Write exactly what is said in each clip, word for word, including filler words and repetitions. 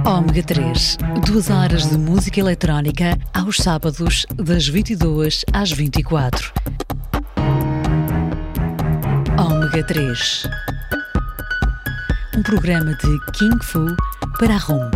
Ômega três, duas horas de música eletrónica aos sábados das vinte e duas às vinte e quatro. Ômega três, um programa de Kung Fu para a ROM.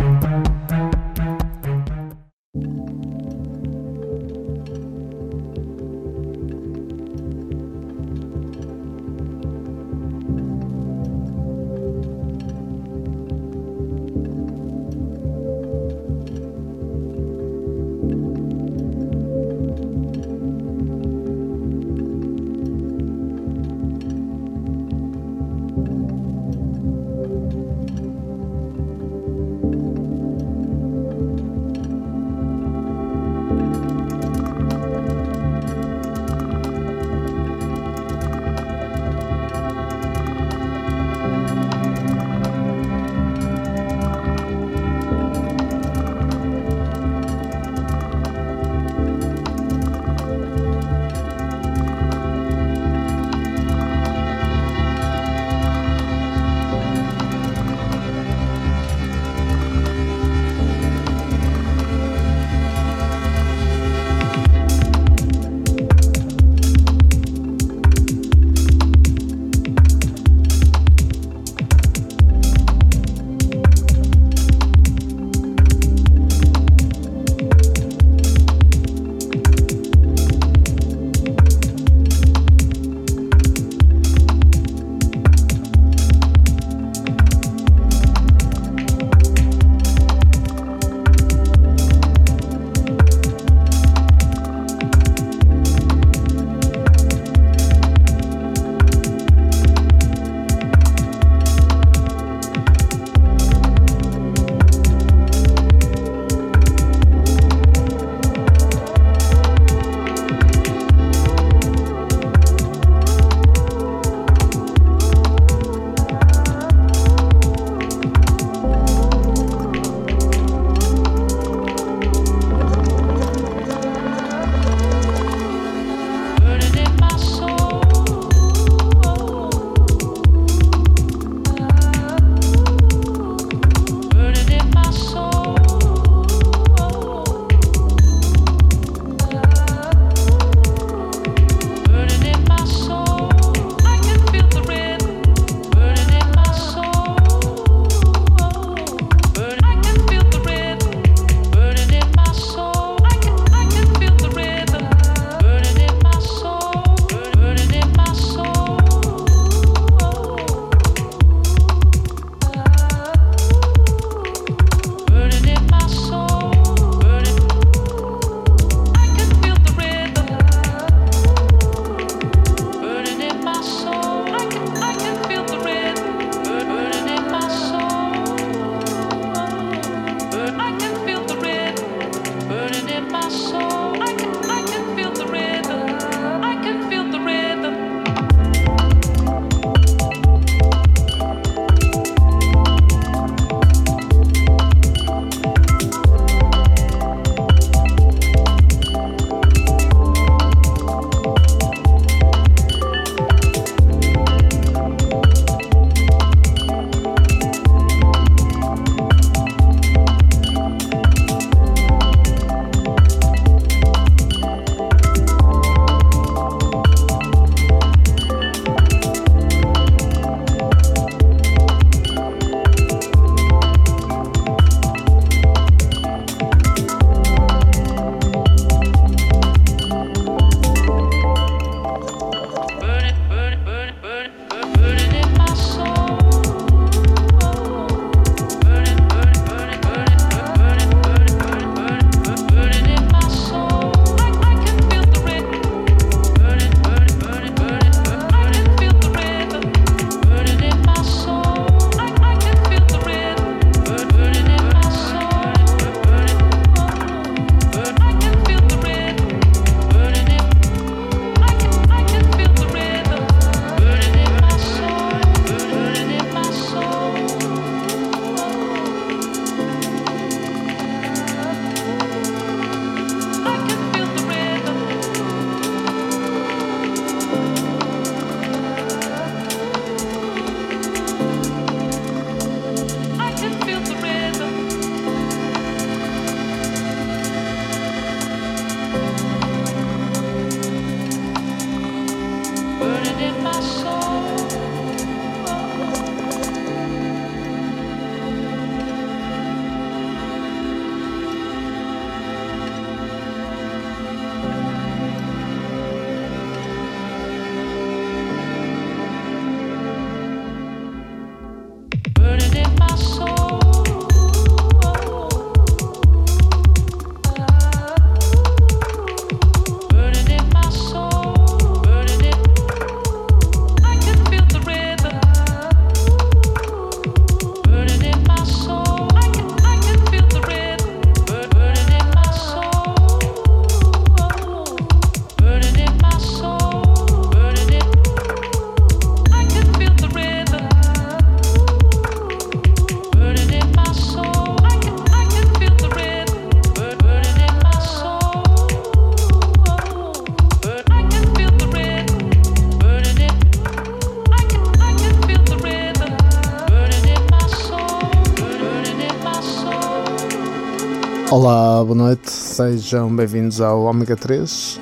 Olá, boa noite, sejam bem-vindos ao Ômega três.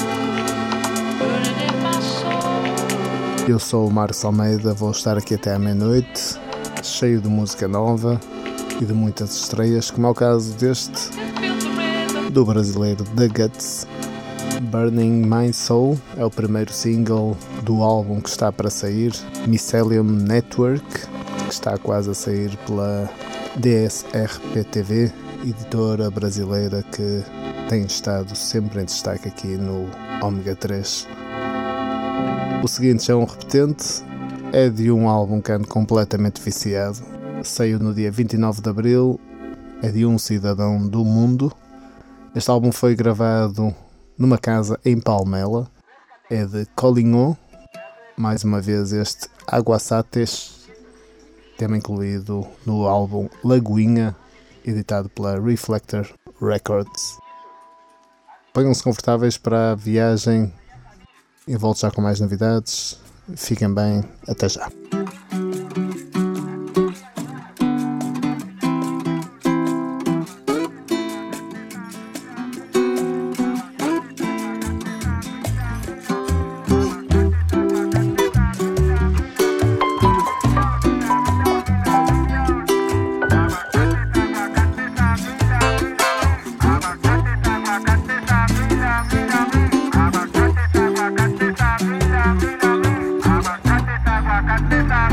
Eu sou o Marcos Almeida, vou estar aqui até à meia-noite, cheio de música nova e de muitas estreias, como é o caso deste, do brasileiro The Guts. Burning My Soul é o primeiro single do álbum que está para sair, Mycelium Network, que está quase a sair pela D S R P T V, editora brasileira que tem estado sempre em destaque aqui no Ômega três. O seguinte é um repetente, é de um álbum que ando completamente viciado, saiu no dia vinte e nove de abril, é de um cidadão do mundo. Este álbum foi gravado numa casa em Palmela, é de Colignon, mais uma vez este Aguasates, tema incluído no álbum Lagoinha, editado pela Reflector Records. Ponham-se confortáveis para a viagem e volto já com mais novidades. Fiquem bem, até já. Aguacate,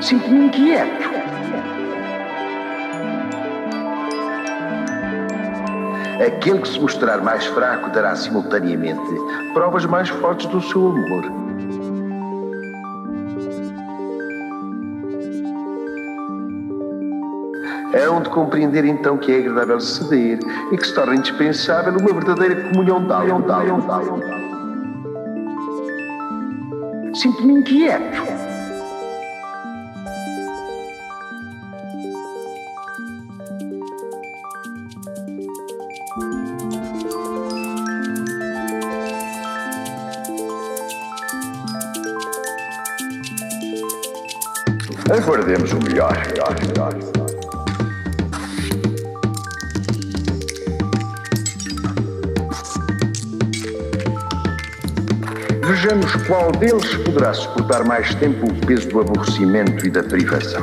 Sinto-me inquieto. Aquele que se mostrar mais fraco dará simultaneamente provas mais fortes do seu amor. Hão de compreender então que é agradável ceder e que se torna indispensável uma verdadeira comunhão tal, tal, tal. Sinto-me inquieto. Aguardemos o melhor. melhor, melhor. Vejamos qual deles poderá suportar mais tempo o peso do aborrecimento e da privação.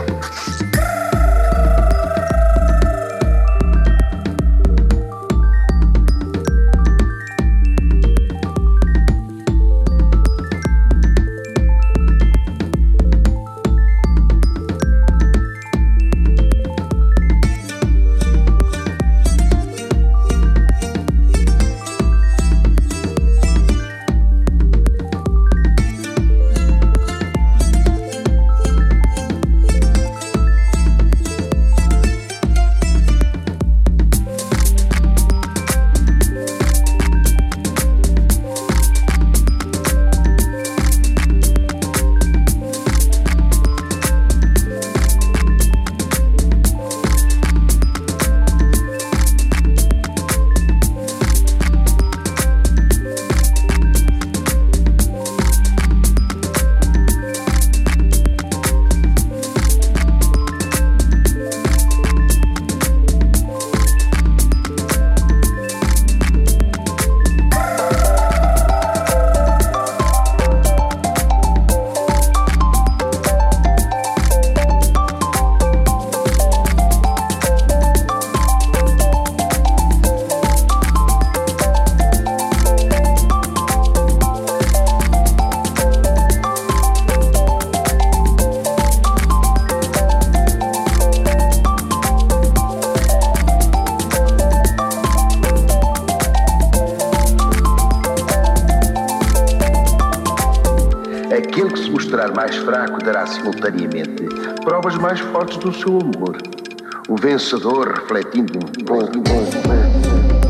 Aquele que se mostrar mais fraco dará simultaneamente provas mais fortes do seu amor. O vencedor, refletindo um bom, bom, bom.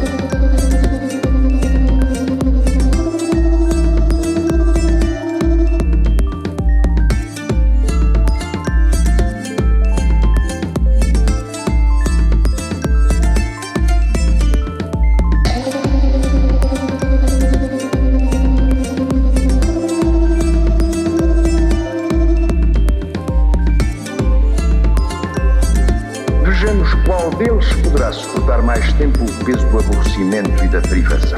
Vejamos qual deles poderá suportar mais tempo o peso do aborrecimento e da privação.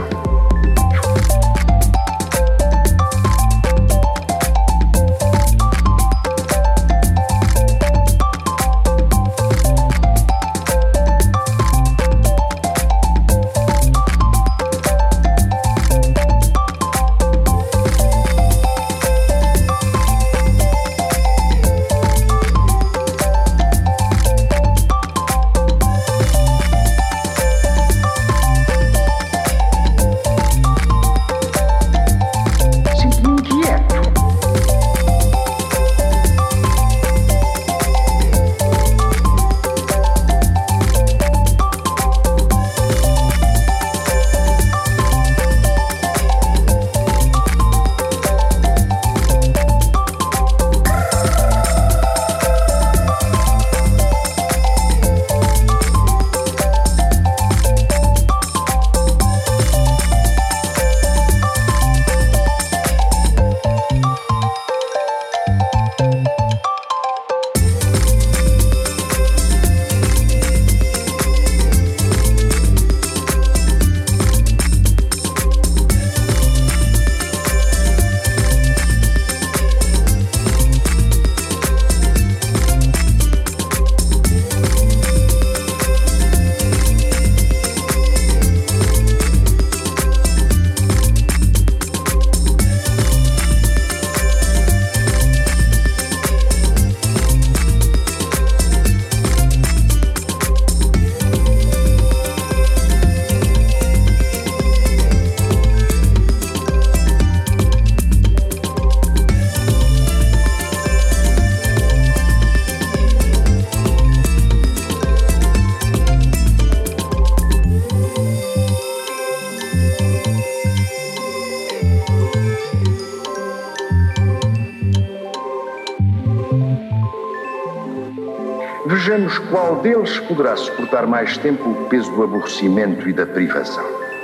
Vejamos qual deles poderá suportar mais tempo o peso do aborrecimento e da privação.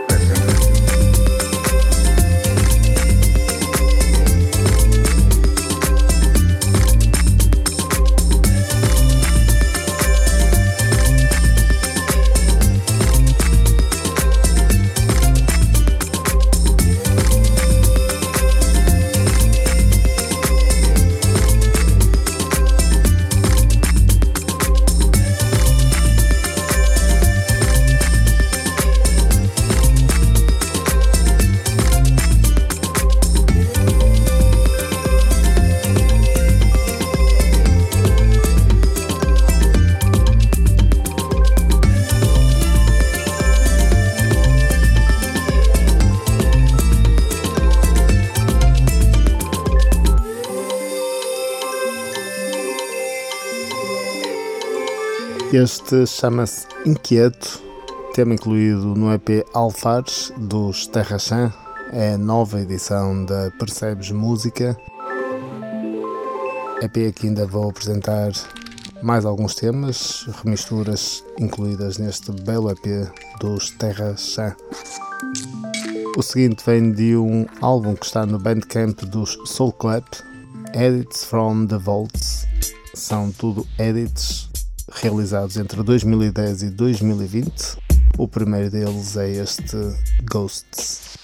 Este chama-se Inquieto, tema incluído no E P Alfares dos Terra Chã, é a nova edição da Percebes Música. E P que ainda vou apresentar mais alguns temas, remisturas incluídas neste belo E P dos Terra Chã. O seguinte vem de um álbum que está no Bandcamp dos Soul Clap, Edits from the Vaults. São tudo edits realizados entre dois mil e dez e dois mil e vinte. O primeiro deles é este Ghosts.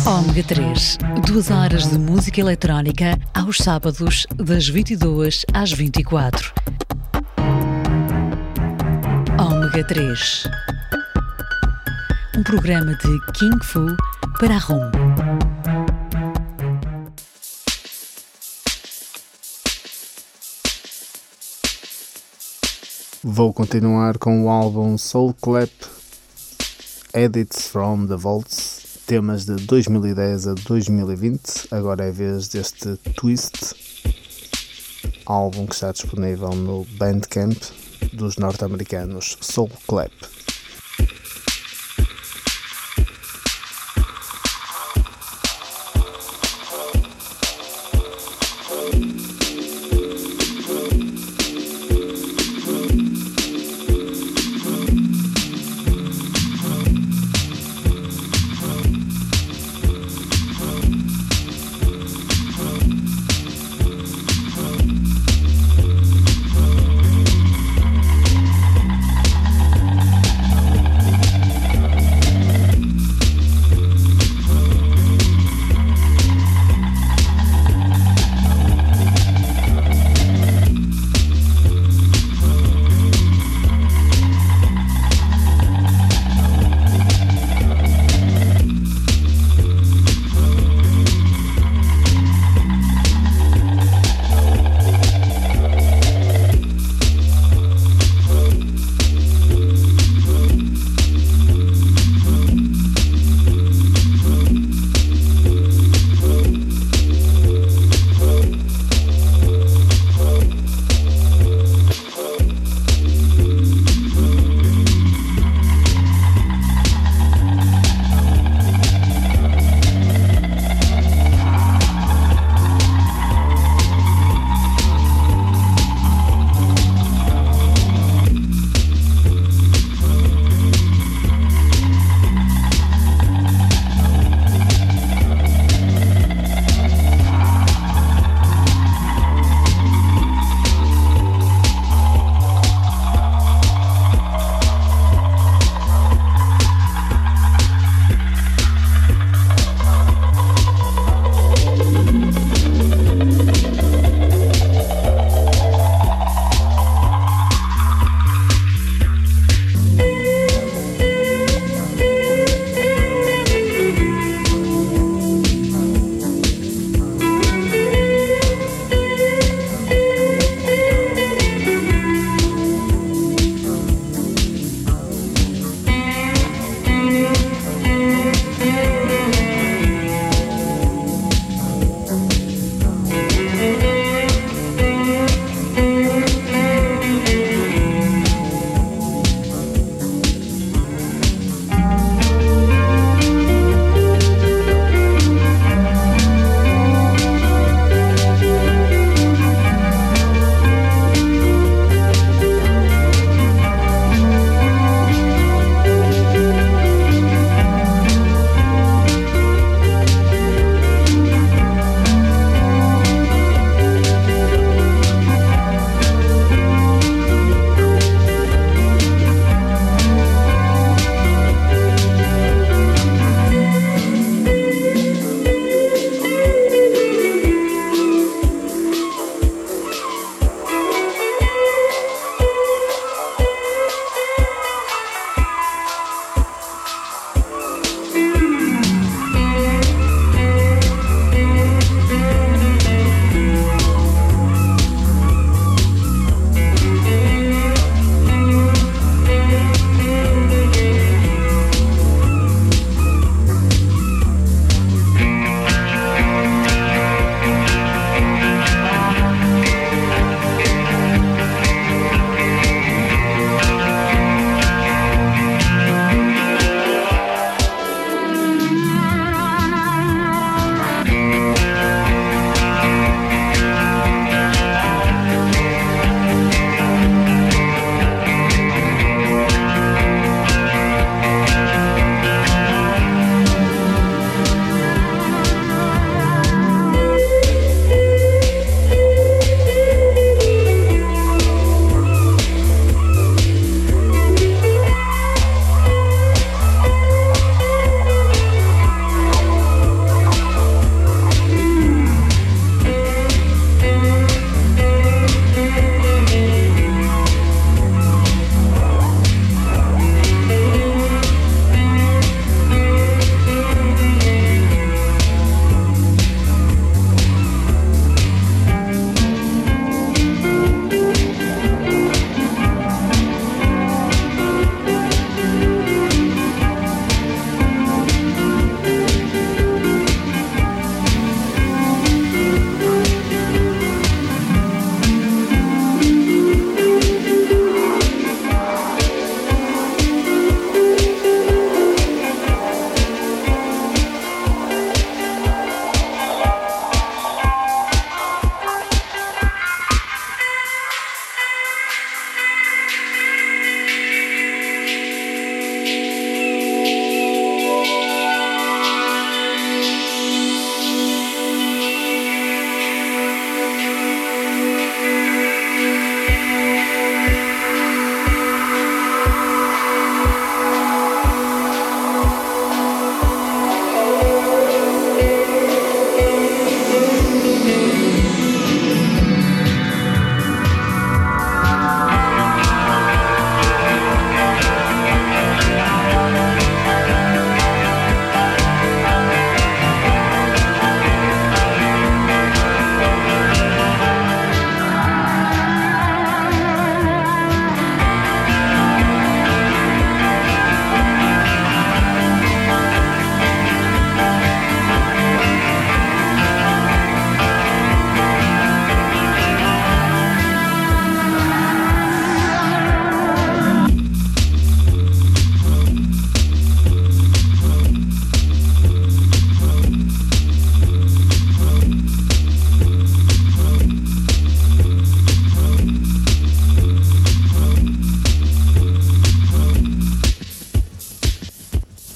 Ômega três, duas horas de música eletrónica aos sábados das vinte e duas às vinte e quatro. Ômega três, um programa de King Fu para a ROM. Vou continuar com o álbum Soul Clap, Edits from the Vaults, temas de dois mil e dez a dois mil e vinte. Agora é a vez deste Twist, álbum que está disponível no Bandcamp dos norte-americanos Soul Clap.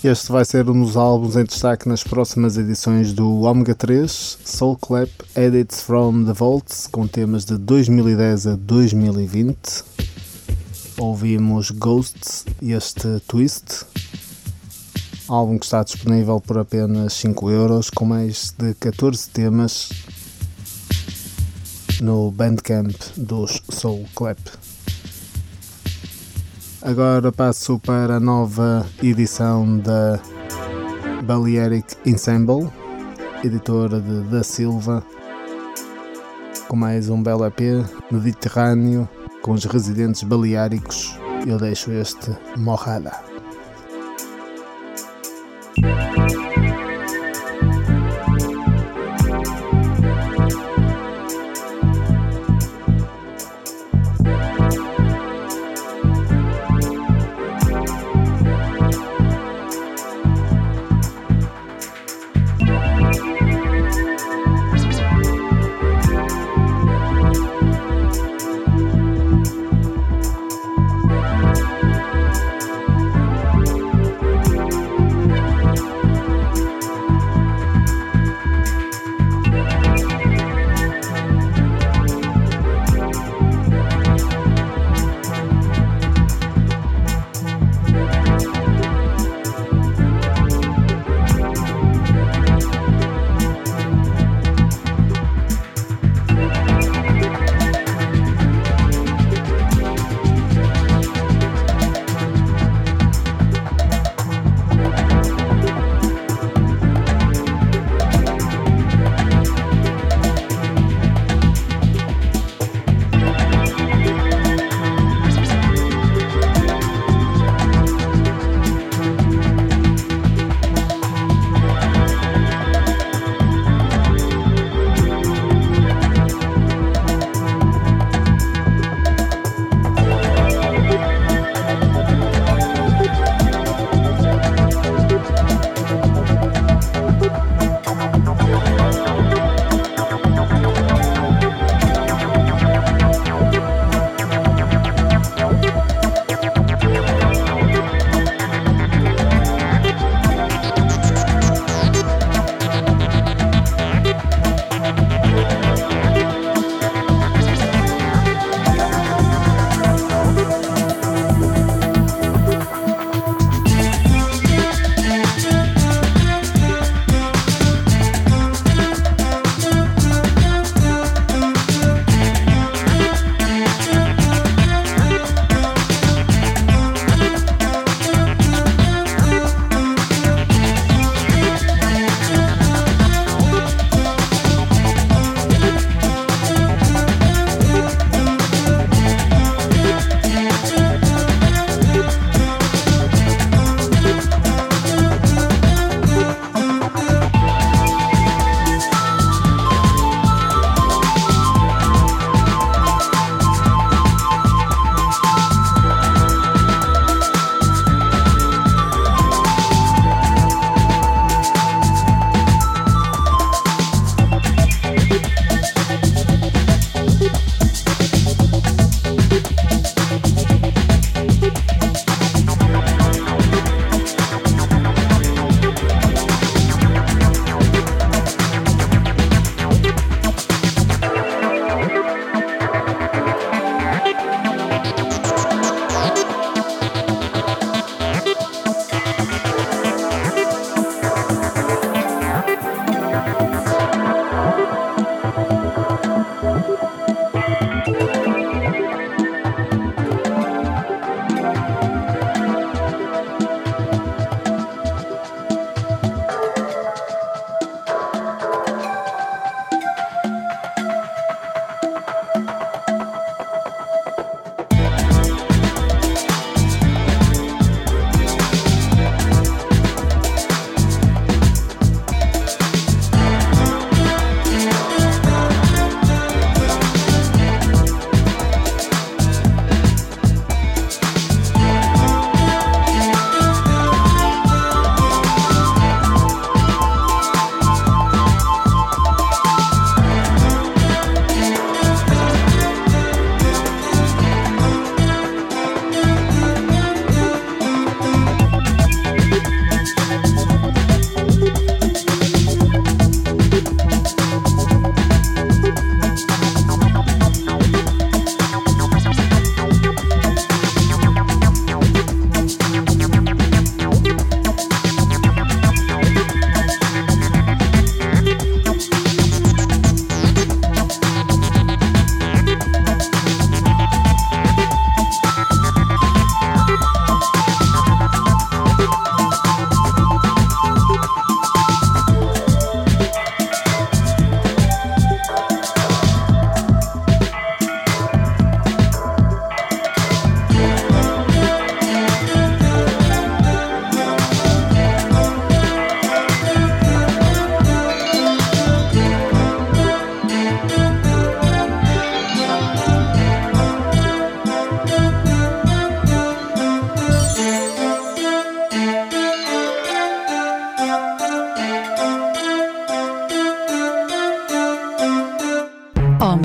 que este vai ser um dos álbuns em destaque nas próximas edições do Omega três, Soul Clap Edits from the Vaults, com temas de dois mil e dez a dois mil e vinte. Ouvimos Ghosts e este Twist, álbum que está disponível por apenas cinco euros, com mais de catorze temas no Bandcamp dos Soul Clap. Agora passo para a nova edição da Balearic Ensemble, editora de Da Silva, com mais um belo E P mediterrâneo com os residentes baleáricos. Eu deixo este Mojada.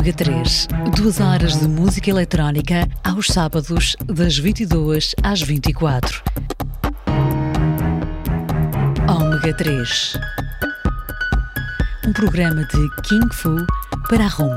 Ômega três, duas horas de música eletrónica aos sábados das vinte e duas às vinte e quatro. Ômega três, um programa de King Fu para a ROM.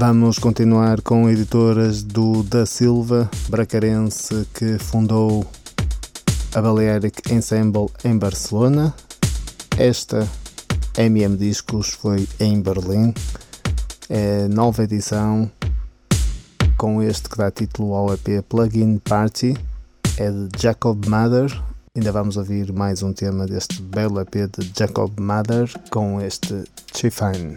Vamos continuar com editoras do Da Silva, bracarense que fundou a Balearic Ensemble em Barcelona. Esta M M Discos foi em Berlim. É nova edição com este que dá título ao E P Plug-in Party. É de Jacob Mather. Ainda vamos ouvir mais um tema deste belo E P de Jacob Mather com este Chiffine.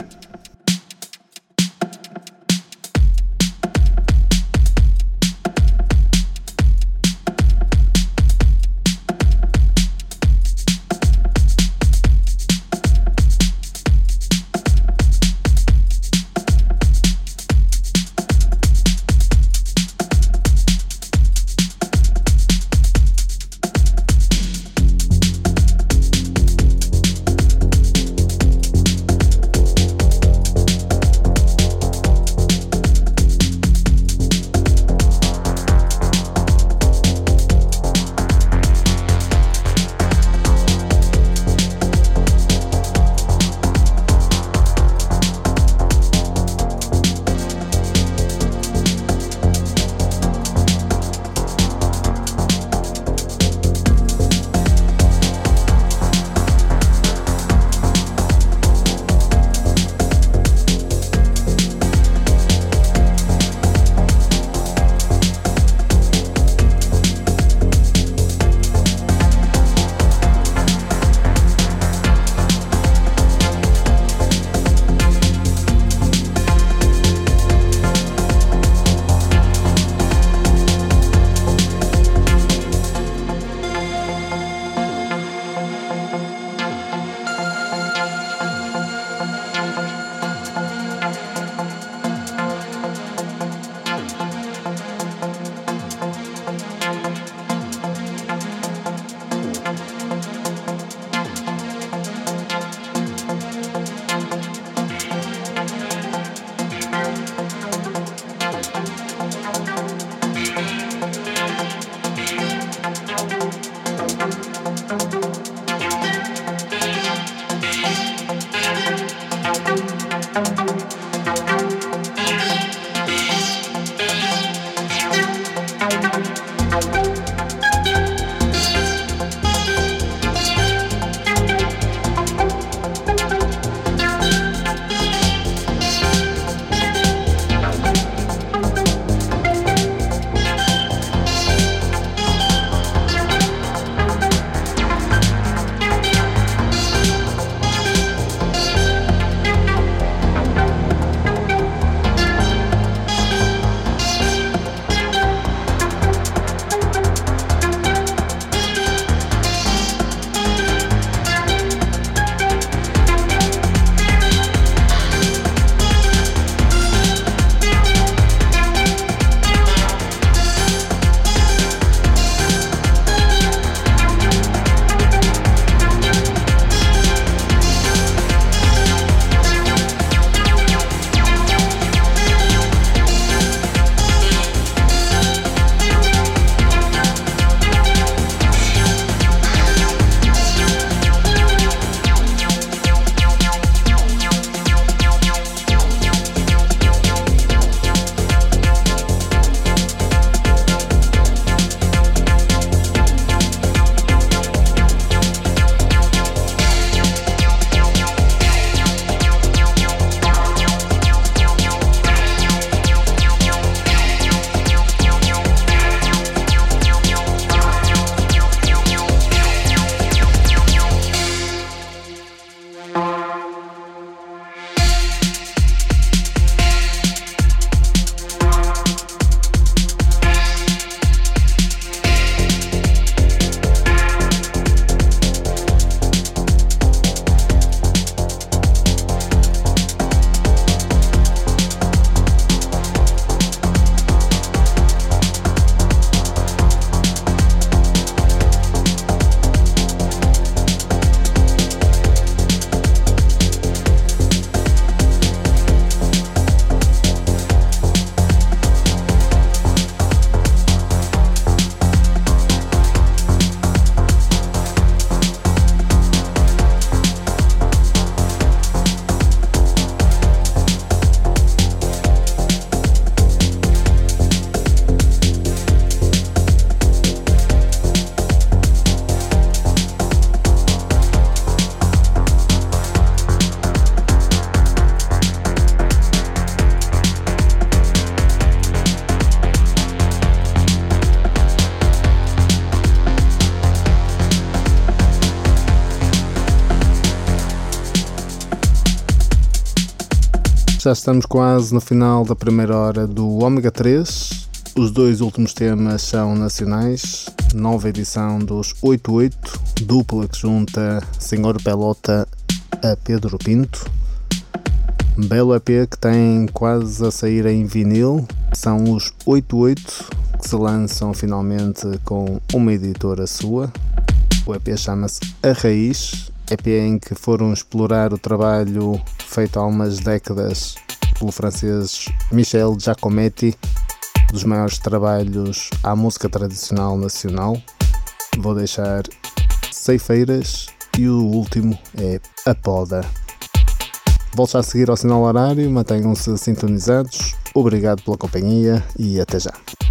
já estamos quase no final da primeira hora do Ômega três. Os dois últimos temas são nacionais. Nova edição dos oito oito, dupla que junta Senhor Pelota a Pedro Pinto. Belo E P que tem quase a sair em vinil. São os oito oito que se lançam finalmente com uma editora sua. O E P chama-se A Raiz, E P em que foram explorar o trabalho feito há umas décadas pelo francês Michel Giacometti, dos maiores trabalhos à música tradicional nacional. Vou deixar Ceifeiras e o último é A Poda. Volto já a seguir ao sinal horário, mantenham-se sintonizados. Obrigado pela companhia e até já.